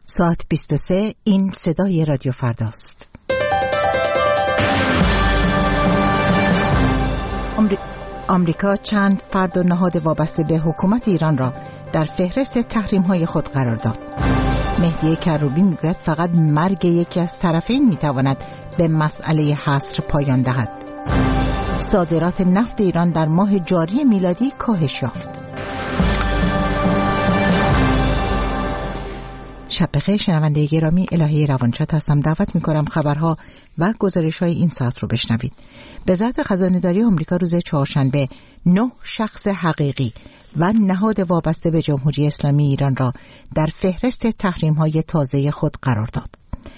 ساعت 23. این صدای رادیو فرداست. آمریکا چند فرد و نهاد وابسته به حکومت ایران را در فهرست تحریم‌های خود قرار داد. مهدی کروبی میگوید فقط مرگ یکی از طرفین میتواند به مسئله حصر پایان دهد. صادرات نفت ایران در ماه جاری میلادی کاهش یافت. شب بخیر شنونده گرامی، الهی روانشاد هستم. دعوت میکنم خبرها و گزارش‌های این ساعت رو بشنوید. وزارت خزانه‌داری آمریکا روز چهارشنبه 9 شخص حقیقی و نهاد وابسته به جمهوری اسلامی ایران را در فهرست تحریم‌های تازه خود قرار داد.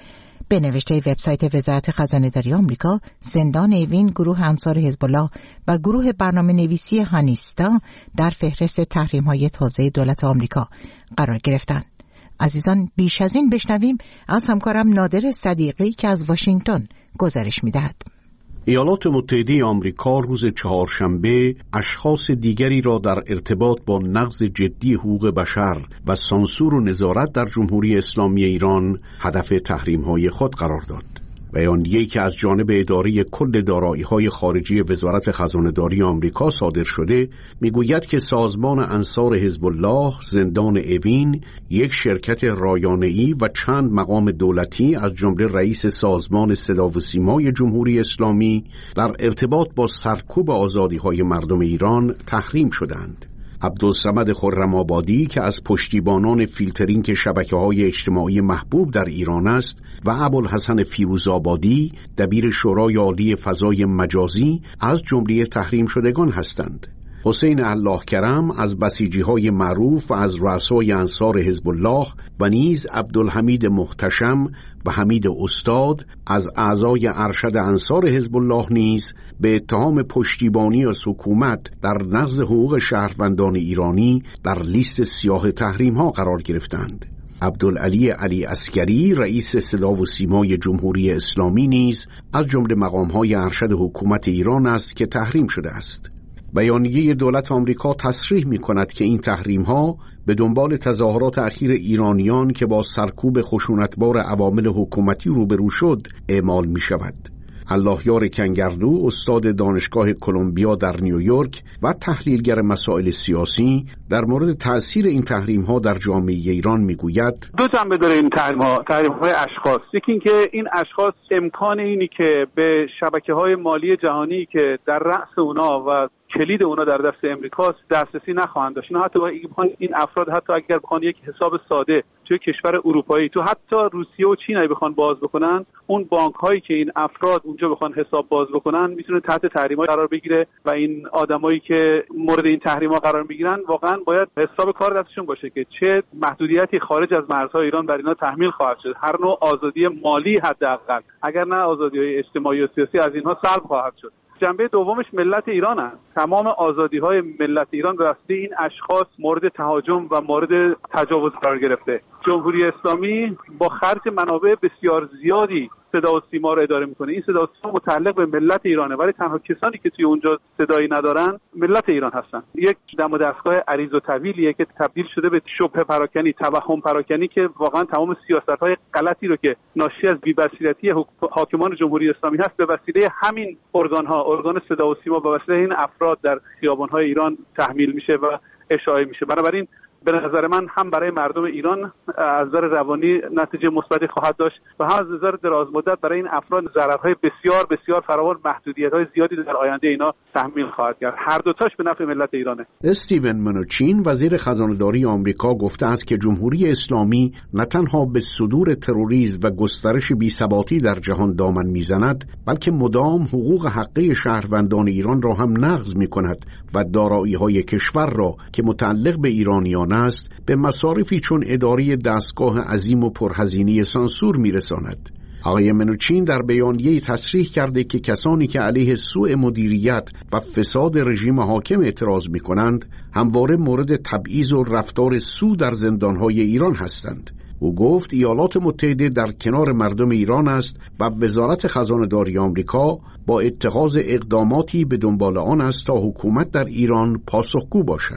به نوشته وبسایت وزارت خزانه‌داری آمریکا، زندان اوین، گروه انصار حزب الله و گروه برنامه‌نویسی هانیستا در فهرست تحریم‌های تازه دولت آمریکا قرار گرفتند. عزیزان، بیش از این بشنویم از همکارم نادر صدیقی که از واشنگتن گزارش می‌دهد. ایالات متحده آمریکا روز چهارشنبه اشخاص دیگری را در ارتباط با نقض جدی حقوق بشر و سانسور و نظارت در جمهوری اسلامی ایران هدف تحریم‌های خود قرار داد. بیانیه‌ای که از جانب اداره کل دارایی‌های خارجی وزارت خزانه‌داری آمریکا صادر شده میگوید که سازمان انصار حزب الله، زندان اوین، یک شرکت رایانه‌ای و چند مقام دولتی از جمله رئیس سازمان صدا و سیمای جمهوری اسلامی در ارتباط با سرکوب آزادی‌های مردم ایران تحریم شدند. عبدالصمد خرم‌آبادی که از پشتیبانان فیلترینگ شبکه‌های اجتماعی محبوب در ایران است و ابوالحسن فیروزآبادی دبیر شورای عالی فضای مجازی از جمله تحریم شدگان هستند. حسین الله کرم از بسیجی‌های معروف و از رؤسای انصار حزب الله و نیز عبدالحمید محتشم و حمید استاد از اعضای ارشد انصار حزب الله نیز به اتهام پشتیبانی از حکومت در نقض حقوق شهروندان ایرانی در لیست سیاه تحریم‌ها قرار گرفتند. عبدالعلی علی عسکری رئیس صدا و سیمای جمهوری اسلامی نیز از جمله مقام‌های ارشد حکومت ایران است که تحریم شده است. بیانیه دولت آمریکا تصریح می‌کند که این تحریم‌ها به دنبال تظاهرات اخیر ایرانیان که با سرکوب خشونتبار عوامل حکومتی روبرو شد اعمال می‌شود. اللهیار کنگرلو، استاد دانشگاه کلمبیا در نیویورک و تحلیلگر مسائل سیاسی، در مورد تأثیر این تحریم‌ها در جامعه ایران میگوید: دو جنبه داره این تحریم‌های اشخاص. یکی این که این اشخاص امکان اینی که به شبکه‌های مالی جهانی که در رأس اونا و کلید اونا در دست امریکاست دسترسی نخواهند داشت. نه حتی این افراد حتی اگر بخوان یک حساب ساده توی کشور اروپایی، تو حتی روسیه و چین اگه بخوان باز بکنن، اون بانک‌هایی که این افراد اونجا بخوان حساب باز بکنن میتونه تحت تحریم‌ها قرار بگیره و این آدمایی که مورد این تحریم‌ها قرار میگیرن واقعا باید حساب کار دستشون باشه که چه محدودیتی خارج از مرزهای ایران بر اینا تحمیل خواهد شد. هر نوع آزادی مالی حداقل، اگر نه آزادی‌های اجتماعی و سیاسی، از اینها سلب خواهد شد. جنبه دومش ملت ایران است. تمام آزادی‌های ملت ایران به واسطه این اشخاص مورد تهاجم و مورد تجاوز قرار گرفته. جمهوری اسلامی با خرج منابع بسیار زیادی صدا و سیما رو اداره میکنه. این صدا و سیما متعلق به ملت ایرانه، ولی تنها کسانی که توی اونجا صدایی ندارن ملت ایران هستن. یک دم و دستگاه عریض و طویلیه که تبدیل شده به شبهه پراکنی، توهم پراکنی که واقعا تمام سیاست‌های غلطی رو که ناشی از بی‌بصیرتی حاکمان جمهوری اسلامی هست به وسیله همین ارگان صدا و سیما به وسیله این افراد در خیابان‌های ایران تحمیل میشه و اشاعه میشه. بنابراین به نظر من هم برای مردم ایران از نظر روانی نتیجه مثبتی خواهد داشت و هم از نظر دراز مدت برای این افراد ضررهای بسیار بسیار فراوان، محدودیت‌های زیادی در آینده اینا تحمیل خواهد کرد. هر دوتاش به نفع ملت ایرانه. استیون منوچین وزیر خزانه‌داری آمریکا گفته است که جمهوری اسلامی نه تنها به صدور تروریسم و گسترش بی‌ثباتی در جهان دامن میزند، بلکه مدام حقوق حقیقی شهروندان ایران را هم نقض می‌کند و دارایی‌های کشور را که متعلق به ایرانیان است به مصارفی چون اداره دستگاه عظیم و پرهزینه سانسور میرساند. آقای منوچین در بیانیه‌ای تصریح کرده که کسانی که علیه سوء مدیریت و فساد رژیم حاکم اعتراض می‌کنند همواره مورد تبعیض و رفتار سو در زندان‌های ایران هستند. او گفت ایالات متحده در کنار مردم ایران است و وزارت خزانه‌داری آمریکا با اتخاذ اقداماتی به دنبال آن است تا حکومت در ایران پاسخگو باشد.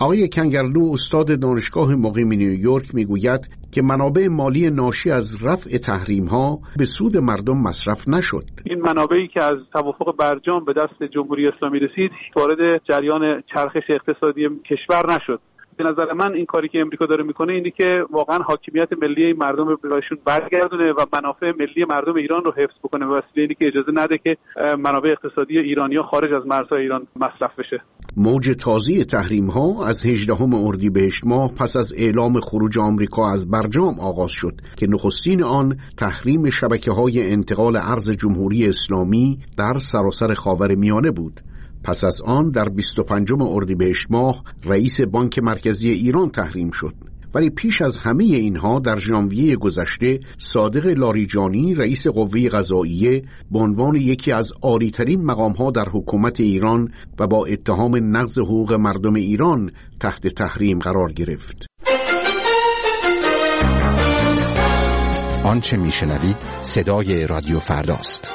آقای کنگرلو استاد دانشگاه مقیم نیویورک میگوید که منابع مالی ناشی از رفع تحریم‌ها به سود مردم مصرف نشد. این منابعی که از توافق برجام به دست جمهوری اسلامی رسید وارد جریان چرخش اقتصادی کشور نشد. به نظر من این کاری که امریکا داره میکنه اینه که واقعا حاکمیت ملی مردم رو بهشون برگردونه و منافع ملی مردم ایران رو حفظ بکنه به وسیله اینکه اجازه نده که منابع اقتصادی ایرانی‌ها خارج از مرزهای ایران مصرف بشه. موج تازه تحریم‌ها از 18 اردیبهشت ماه پس از اعلام خروج آمریکا از برجام آغاز شد که نخستین آن تحریم شبکه‌های انتقال ارز جمهوری اسلامی در سراسر خاورمیانه بود. پس از آن در 25 اردیبهشت ماه رئیس بانک مرکزی ایران تحریم شد. ولی پیش از همه اینها در ژانویه گذشته صادق لاریجانی رئیس قوه قضاییه به عنوان یکی از عالی‌ترین مقام‌ها در حکومت ایران و با اتهام نقض حقوق مردم ایران تحت تحریم قرار گرفت. آنچه میشنوید صدای رادیو فرداست.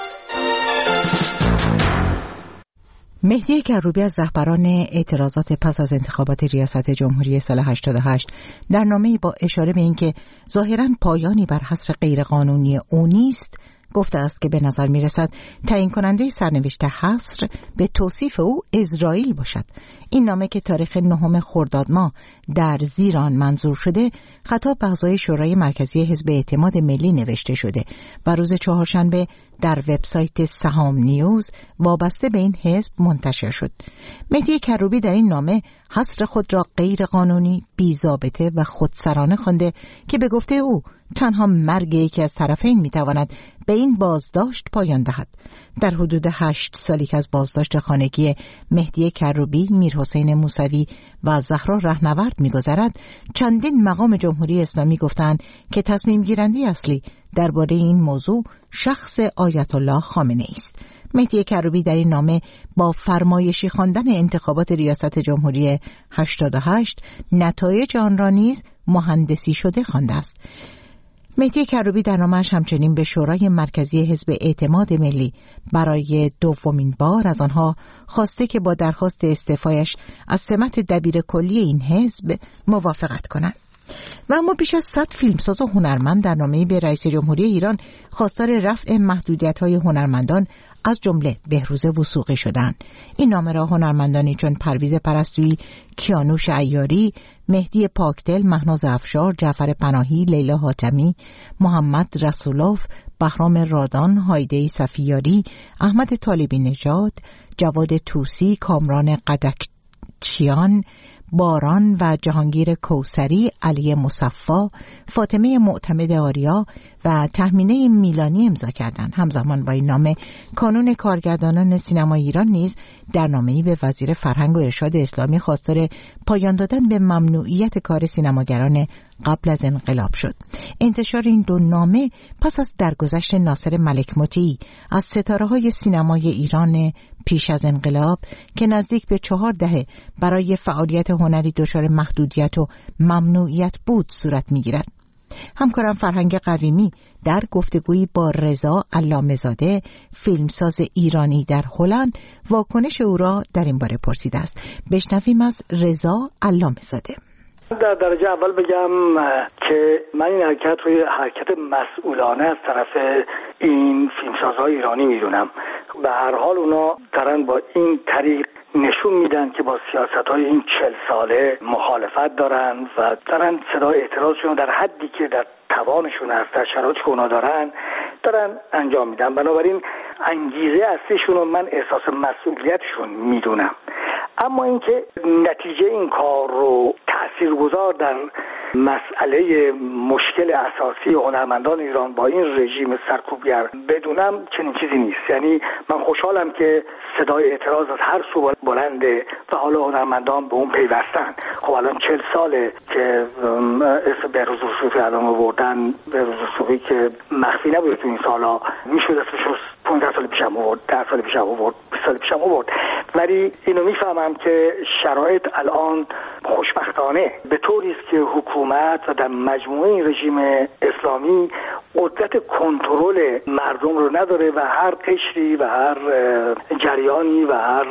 مهدی کروبی از رهبران اعتراضات پس از انتخابات ریاست جمهوری سال 88 در نامه‌ای با اشاره به اینکه ظاهراً پایانی بر حصر غیرقانونی او نیست گفته است که به نظر می‌رسد تعیین کننده سرنوشت حصر به توصیف او اسرائیل باشد. این نامه که تاریخ 9 خرداد ماه در زیران منظور شده خطاب به اعضای شورای مرکزی حزب اعتماد ملی نوشته شده و روز چهارشنبه در وبسایت سهام نیوز وابسته به این حزب منتشر شد. مهدی کروبی در این نامه حصر خود را غیر قانونی، بی‌ضابطه و خودسرانه خوانده که به گفته او تنها مرگ یکی از طرفین میتواند به این بازداشت پایان دهد. در حدود 8 سالی که از بازداشت خانگی مهدی کروبی، میرحسین موسوی و زهرا رهنورد میگذرد، چندین مقام جمهوری اسلامی گفتند که تصمیم گیرنده اصلی درباره این موضوع شخص آیت الله خامنه ای است. مهدی کروبی در این نامه با فرمایشی خواندن انتخابات ریاست جمهوری 88 نتایج آن را نیز مهندسی شده خوانده است. مهدی کروبی در نامه‌اش همچنین به شورای مرکزی حزب اعتماد ملی برای دومین بار از آنها خواسته که با درخواست استعفایش از سمت دبیر کلی این حزب موافقت کنند. و اما بیش از 100 فیلمساز و هنرمند در نامه‌ای به رئیس جمهوری ایران خواستار رفع محدودیت‌های هنرمندان از جمله بهروز وثوقی شدند. این نامه را هنرمندانی چون پرویز پرستویی، کیانوش عیاری، مهدی پاکدل، مهناز افشار، جعفر پناهی، لیلا حاتمی، محمد رسولوف، بهرام رادان، هایده صفیاری، احمد طالبی نژاد، جواد طوسی، کامران قدکچیان، باران و جهانگیر کوثری، علی مصفا، فاطمه معتمد آریا و تهمینه میلانی امضا کردند. همزمان با این نامه کانون کارگردانان سینمای ایران نیز در نامه‌ای به وزیر فرهنگ و ارشاد اسلامی خواستار پایان دادن به ممنوعیت کار سینماگران قبل از انقلاب شد. انتشار این دو نامه پس از درگذشت ناصر ملک مطیعی از ستاره‌های سینمای ایران پیش از انقلاب که نزدیک به 4 دهه برای فعالیت هنری دچار محدودیت و ممنوعیت بود صورت می‌گیرد. همکارم فرهنگ قویمی در گفتگویی با رضا علامه‌زاده، فیلمساز ایرانی در هلند، واکنش او را در این باره پرسیده است. بشنویم از رضا علامه‌زاده. در درجه اول بگم که من این حرکت رو حرکت مسئولانه از طرف این فیلمسازهای ایرانی میدونم. به هر حال اونا دارن با این طریق نشون میدن که با سیاست‌های این 40 ساله مخالفت دارن و دارن صدای اعتراضشون در حدی که در توانشون هست، در شرایطی که اونا دارن انجام میدن. بنابراین انگیزه اصلیشون رو من احساس مسئولیتشون میدونم. اما اینکه نتیجه این کار رو تاثیرگذار در مسئله مشکل اساسی هنرمندان ایران با این رژیم سرکوبگر بدونم چنین چیزی نیست. یعنی من خوشحالم که صدای اعتراض از هر سو بلنده و حالا هنرمندان به اون پیوستن. خب الان 40 ساله که اسم بهروز وثوقی الان آوردن. بهروز وثوقی که مخفی نبود تو این سالا، میشد اسمش 15 سال پیشم آورد، 10 سال پیشم آورد، 20 سال پیشم آورد. ولی اینو میفهمم که شرایط الان خوشبختانه به طوری است که حکومت و در مجموعه رژیم اسلامی قدرت کنترل مردم رو نداره و هر قشری و هر جریانی و هر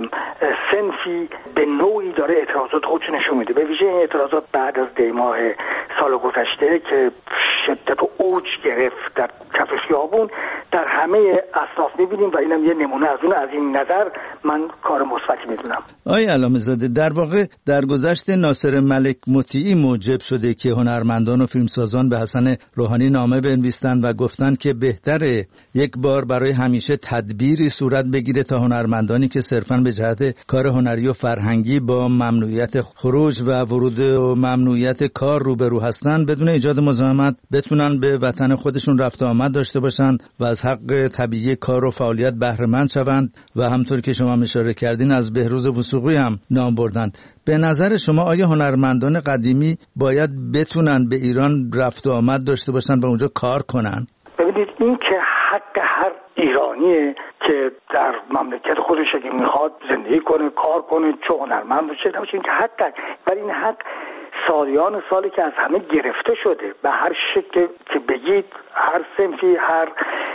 صنفی به نوعی داره اعتراضات خودش نشون میده. به ویژه این اعتراضات بعد از دیماه سال گذشته که شدت و اوج گرفت در کف خیابون در همه اصناف میبینیم و اینم یه نمونه از اون. از این نظر من کار مثبتی میدونم. آقای علامه زاده، در واقع در گذشته ناصر ملک مطیعی موجب شده که هنرمندان و فیلمسازان به حسن روحانی نامه بنویسند و گفتند که بهتره یک بار برای همیشه تدبیری صورت بگیره تا هنرمندانی که صرفاً به جهت کار هنری و فرهنگی با ممنوعیت خروج و ورود و ممنوعیت کار روبرو هستند بدون ایجاد مزاحمت بتونن به وطن خودشون رفت و آمد داشته باشند و از حق طبیعی کار و فعالیت بهره مند شوند و همطور که شما اشاره کردین از بهروز وثوقی هم نام بردند. به نظر شما آیا هنرمندان قدیمی باید بتونن به ایران رفت و آمد داشته باشن و اونجا کار کنن؟ ببینید این که حق هر ایرانیه که در مملکت خودش اگه میخواد زندگی کنه، کار کنه، چه هنرمند باشه نباشه، این که حق، ولی این حق سالیان سالی که از همه گرفته شده به هر شکل که بگید، هر صنفی، هر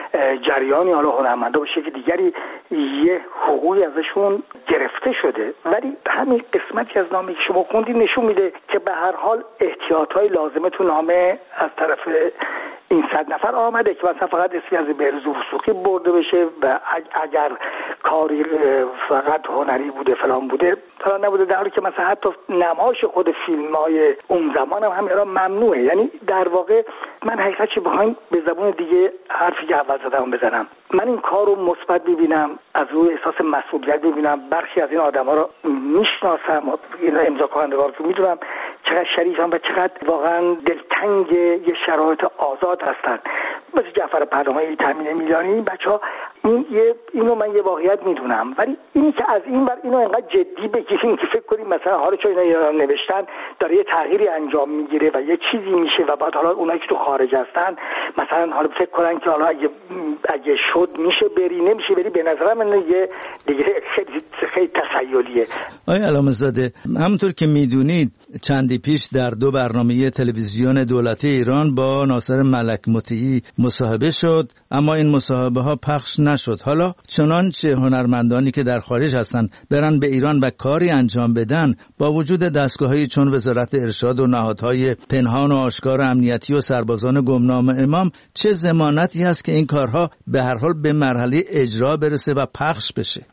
جریانی، حالا هنرمندا باشه که دیگری، یه حقوقی ازشون گرفته شده. ولی همین قسمتی از نامه که شما خوندید نشون میده که به هر حال احتیاطهای لازمه تو نامه از طرف این 100 نفر آمده که مثلا فقط اسمی از بهروز وثوقی برده بشه و اگر کاری فقط هنری بوده فلان بوده فلان نبوده، در حالی که مثلا حتی نمایش خود فیلم‌های اون زمان هم ایران ممنوعه. یعنی در واقع من حقیقتش بخوایم به زبون دیگه حرفی که اول زدم بزنم، من این کار رو مثبت ببینم، از روی احساس مسئولیت ببینم. برخی از این آدم‌ها رو میشناسم، اینا امضا کنندگان رو میدونم چقدر شریفن و چقدر واقعا دلتنگ یه شرایط آزاد هستن، مثل جعفر پهلوانی، تامین میلانی. این بچه‌ها اینو من یه واقعیت میدونم، ولی اینی که از این ور اینو انقدر جدی بگیریم که فکر کنیم مثلا حالا چون اینا نوشتن داره یه تغییری انجام میگیره و یه چیزی میشه و بعد حالا اونایی که تو خارج هستن مثلا حالا فکر کنن که حالا اگه شد میشه بری، نمیشه بری، به نظر من یه دیگه خیلی تخیلیه. آقای علامه زاده، همونطور که میدونید چندی پیش در 2 برنامه تلویزیون دولتی ایران با ناصر ملک مطیعی مصاحبه شد، اما این مصاحبه ها پخش نشد. حالا چنانچه هنرمندانی که در خارج هستند برن به ایران و کاری انجام بدن، با وجود دستگاه‌هایی چون وزارت ارشاد و نهادهای پنهان و آشکار امنیتی و سربازان گمنام امام، چه ضمانتی هست که این کارها به هر حال به مرحله اجرا برسه و پخش بشه؟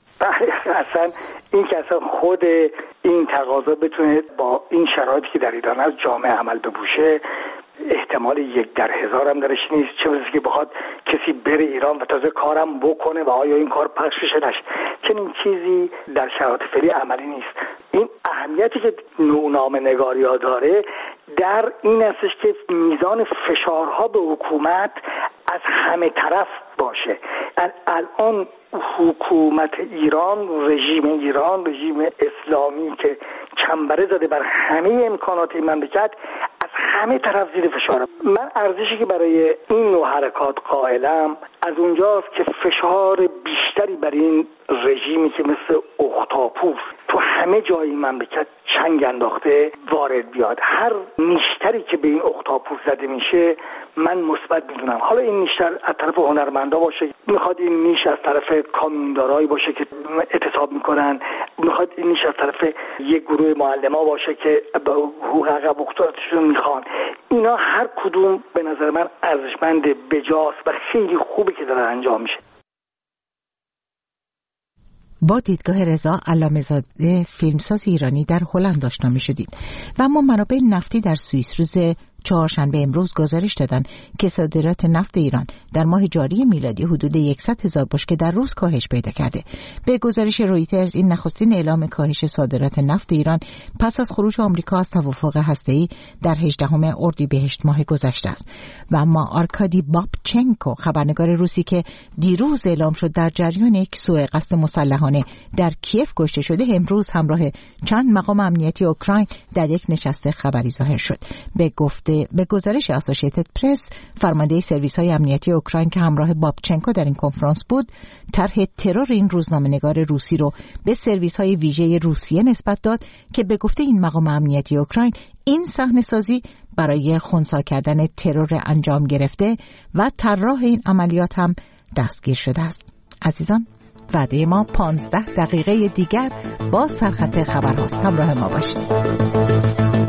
اصلا این که اصلا خود این تقاضا بتونه با این شرایطی که در ایران از جامعه عمل بپوشه، احتمال 1 در 1000 هم درش نیست. چه برسه که بخواد کسی بره ایران و تازه کارم بکنه و آیا این کار پخش بشه نشه. چنین چیزی در شرایط فعلی عملی نیست. این اهمیتی که نامه‌نگاری‌ها داره در این استش که میزان فشارها به حکومت از همه طرف باشه. الان حکومت ایران، رژیم اسلامی که چنبره زده بر همه امکانات این مملکت، از همه طرف زیر فشاره. من ارزشی که برای این نوع حرکات قائلم از اونجاست که فشار بیشتری بر این رژیمی که مثل اختاپوس تو همه جای این مملکت چنگ انداخته وارد بیاد. هر نیشتری که به این اختاپوس زده میشه من مثبت میدونم. حالا این نیشتر از طرف هنرمندا باشه، میخواد این نیش از طرف کامیوندارایی باشه که اعتصاب میکنن، میخواد این نیش از طرف یک گروه معلما باشه که به حقوق عقب افتادگان میخوان. اینا هر کدوم به نظر من ارزشمند، بجاست و خیلی خوبه که داره انجام میشه. با دیدگاه رضا علامه‌زاده، فیلمساز ایرانی در هلند آشنا می‌شدید و اما منابع نفتی در سوئیس روز چهارشنبه امروز گزارش دادند که صادرات نفت ایران در ماه جاری میلادی حدود 100,000 بشکه در روز کاهش پیدا کرده. به گزارش رویترز این نخستین اعلام کاهش صادرات نفت ایران پس از خروج آمریکا از توافق هسته‌ای در 18 اردیبهشت ماه گذشته است. و اما آرکادی بابچنکو، خبرنگار روسی که دیروز اعلام شد در جریان یک سوء قصد مسلحانه در کیف کشته شده، امروز همراه چند مقام امنیتی اوکراین در یک نشست خبری ظاهر شد. به گزارش اسوسییتد پرس، فرمانده سرویس‌های امنیتی اوکراین که همراه بابچنکو در این کنفرانس بود، طرح ترور این روزنامه‌نگار روسی رو به سرویس‌های ویژه روسیه نسبت داد که به گفته این مقام امنیتی اوکراین این صحنه‌سازی برای خنثی کردن ترور انجام گرفته و طراح این عملیات هم دستگیر شده است. عزیزان، وعده ما 15 دقیقه دیگر با سرخط خبر هاست. همراه ما باشید.